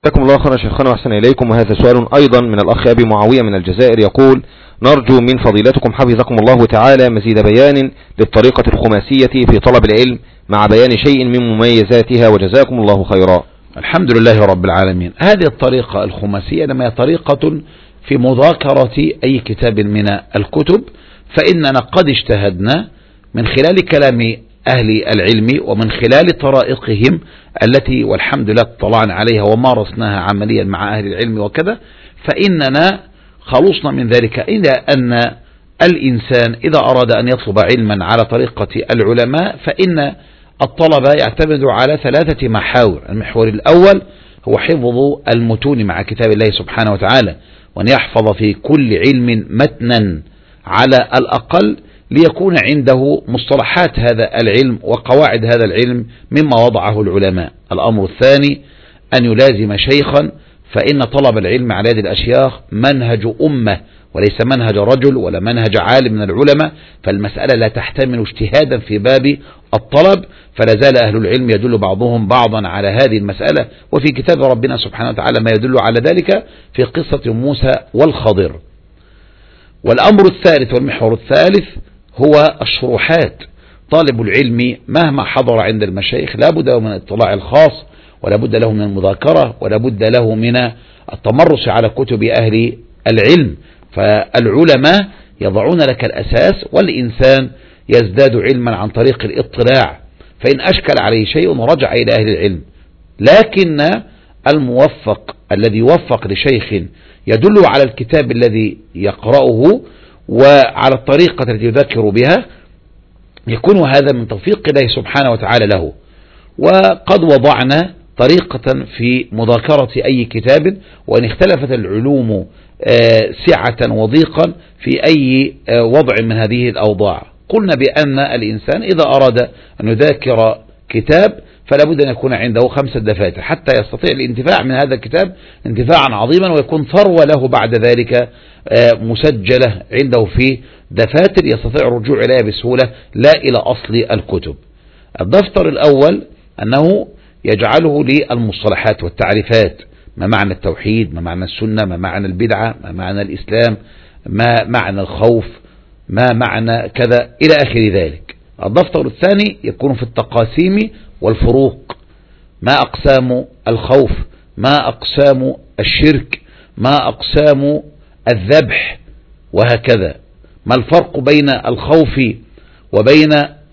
جزاكم الله خيرا شيخنا وأحسن إليكم. وهذا سؤال أيضا من الأخ أبي معاوية من الجزائر، يقول: نرجو من فضيلتكم حفظكم الله تعالى مزيد بيان للطريقة الخماسية في طلب العلم مع بيان شيء من مميزاتها، وجزاكم الله خيرا. الحمد لله رب العالمين. هذه الطريقة الخماسية لما هي طريقة في مذاكرة أي كتاب من الكتب، فإننا قد اجتهدنا من خلال كلام أهل العلم ومن خلال طرائقهم التي والحمد لله اطلعنا عليها ومارسناها عمليا مع أهل العلم وكذا، فإننا خلصنا من ذلك إلى أن الإنسان إذا أراد أن يطلب علما على طريقة العلماء فإن الطلبة يعتمد على 3 محاور. المحور الأول هو حفظ المتون مع كتاب الله سبحانه وتعالى، وأن يحفظ في كل علم متنا على الأقل ليكون عنده مصطلحات هذا العلم وقواعد هذا العلم مما وضعه العلماء. الأمر الثاني أن يلازم شيخا، فإن طلب العلم على يد الأشياخ منهج أمة وليس منهج رجل ولا منهج عالم من العلماء، فالمسألة لا تحتمل اجتهادا في باب الطلب، فلا زال أهل العلم يدل بعضهم بعضا على هذه المسألة، وفي كتاب ربنا سبحانه وتعالى ما يدل على ذلك في قصة موسى والخضر. والأمر الثالث والمحور الثالث هو الشروحات. طالب العلم مهما حضر عند المشايخ لا بد له من الاطلاع الخاص، ولا بد له من المذاكرة، ولا بد له من التمرس على كتب أهل العلم. فالعلماء يضعون لك الأساس، والإنسان يزداد علما عن طريق الاطلاع، فإن أشكل عليه شيء رجع إلى أهل العلم. لكن الموفق الذي يوفق لشيخ يدل على الكتاب الذي يقرأه وعلى الطريقة التي يذكر بها يكون هذا من توفيق الله سبحانه وتعالى له. وقد وضعنا طريقة في مذاكرة أي كتاب، وإن اختلفت العلوم سعة وضيقا في أي وضع من هذه الأوضاع، قلنا بأن الإنسان إذا أراد أن يذاكر كتاب فلا بد أن يكون عنده 5 دفاتر حتى يستطيع الانتفاع من هذا الكتاب انتفاعا عظيما، ويكون ثروة له بعد ذلك مسجلة عنده في دفاتر يستطيع الرجوع إليها بسهولة لا إلى أصل الكتب. الدفتر الأول أنه يجعله للمصطلحات والتعريفات، ما معنى التوحيد، ما معنى السنة، ما معنى البدعة، ما معنى الإسلام، ما معنى الخوف، ما معنى كذا إلى آخر ذلك. الدفتر الثاني يكون في التقاسيم والفروق، ما أقسام الخوف، ما أقسام الشرك، ما أقسام الذبح، وهكذا. ما الفرق بين الخوف وبين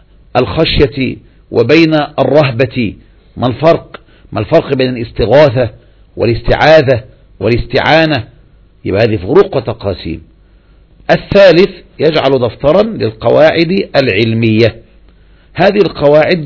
الخشية وبين الرهبة، ما الفرق بين الاستغاثة والاستعاذة والاستعانة. يبقى هذه فروق وتقاسيم. الثالث يجعل دفترا للقواعد العلمية. هذه القواعد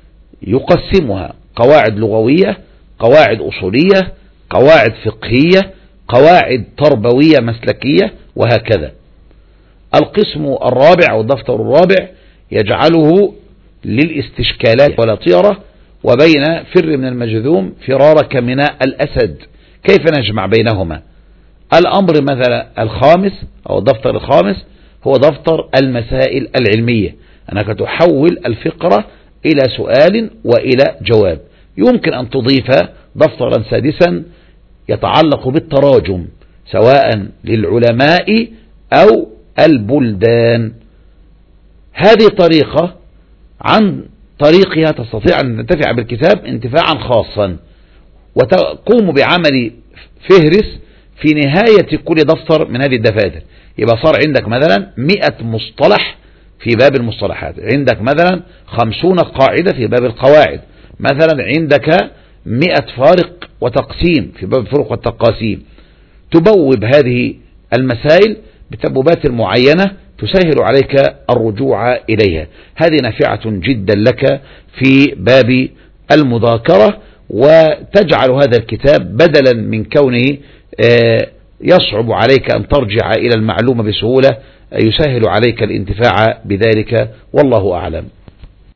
يقسمها قواعد لغوية، قواعد أصولية، قواعد فقهية، قواعد تربوية مسلكية، وهكذا. القسم الرابع والدفتر الرابع يجعله للاستشكالات ولا طيرة، وبين فر من المجذوم فرارك من الأسد، كيف نجمع بينهما. الأمر مثلا الخامس أو الدفتر الخامس هو دفتر المسائل العلمية، أنك تحول الفقرة إلى سؤال وإلى جواب. يمكن أن تضيف دفترا سادسا يتعلق بالتراجم سواء للعلماء أو البلدان. هذه طريقة عن طريقها تستطيع أن تنتفع بالكتاب انتفاعا خاصا، وتقوم بعمل فهرس في نهاية كل دفتر من هذه الدفاتر. يبقى صار عندك مثلا 100 مصطلح في باب المصطلحات، عندك مثلا 50 قاعدة في باب القواعد، مثلا عندك 100 فارق وتقسيم في باب الفروق والتقاسيم. تبوب هذه المسائل بتبوبات معينة تسهل عليك الرجوع إليها. هذه نافعة جدا لك في باب المذاكرة، وتجعل هذا الكتاب بدلا من كونه يصعب عليك أن ترجع إلى المعلومة بسهولة، يسهل عليك الانتفاع بذلك، والله أعلم.